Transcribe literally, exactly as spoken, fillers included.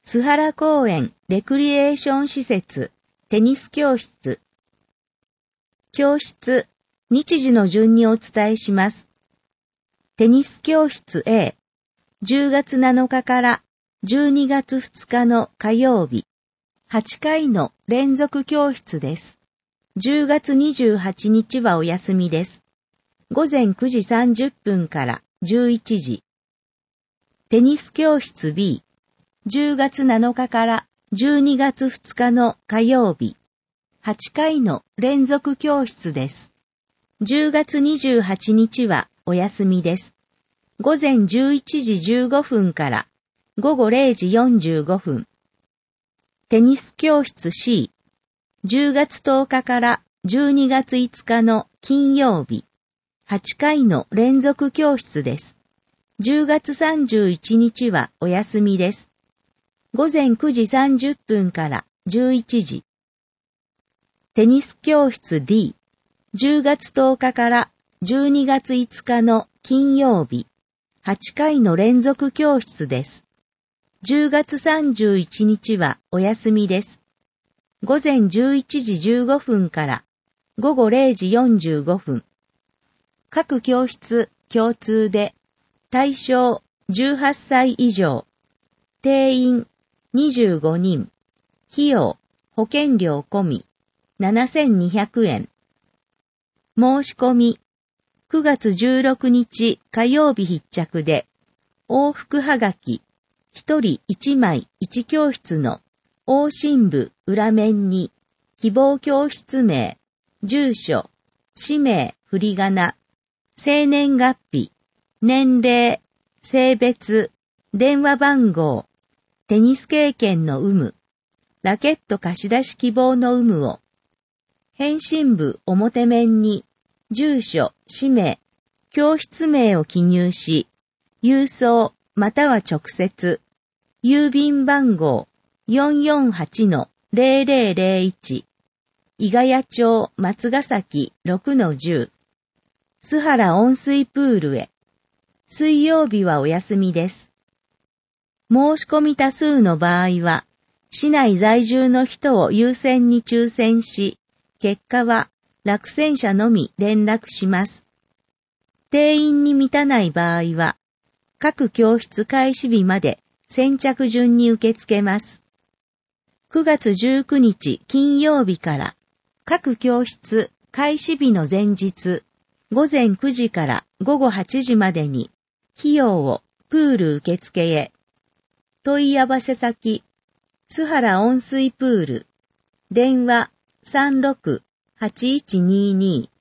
須原公園レクリエーション施設テニス教室。教室、日時の順にお伝えします。テニス教室 A、じゅうがつなのかからじゅうにがつふつかの火曜日、はちかいの連続教室です。じゅうがつにじゅうはちにちはお休みです。ごぜんくじさんじゅっぷんからじゅういちじ。テニス教室 B、じゅうがつなのかからじゅうにがつふつかの火曜日、はちかいの連続教室です。じゅうがつにじゅうはちにちはお休みです。ごぜんじゅういちじじゅうごふんからごごれいじよんじゅうごふん。テニス教室 C、じゅうがつとおかからじゅうにがついつかの金曜日、はちかいの連続教室です。じゅうがつさんじゅういちにちはお休みです。ごぜんくじさんじゅっぷんからじゅういちじ。テニス教室 D、じゅうがつとおかからじゅうにがついつかの金曜日、はちかいの連続教室です。じゅうがつさんじゅういちにちはお休みです。ごぜんじゅういちじじゅうごふんからごごれいじよんじゅうごふん。各教室共通で対象じゅうはっさい以上、定員にじゅうごにん、費用保険料込みななせんにひゃくえん。申し込みくがつじゅうろくにち火曜日必着で、往復はがきひとりいちまいいち教室の往診部裏面に希望教室名、住所、氏名、振り仮名、生年月日、年齢、性別、電話番号、テニス経験の有無、ラケット貸し出し希望の有無を、返信部表面に住所、氏名、教室名を記入し、郵送または直接、郵便番号 よんよんはちのぜろぜろぜろいち、伊ヶ谷町松ヶ崎 ろくのじゅう、須原温水プールへ。水曜日はお休みです。申し込み多数の場合は、市内在住の人を優先に抽選し、結果は落選者のみ連絡します。定員に満たない場合は、各教室開始日まで先着順に受け付けます。くがつじゅうくにち金曜日から各教室開始日の前日、ごぜんくじからごごはちじまでに費用をプール受付へ。問い合わせ先、須原温水プール、電話 さんろくはちいちにーにー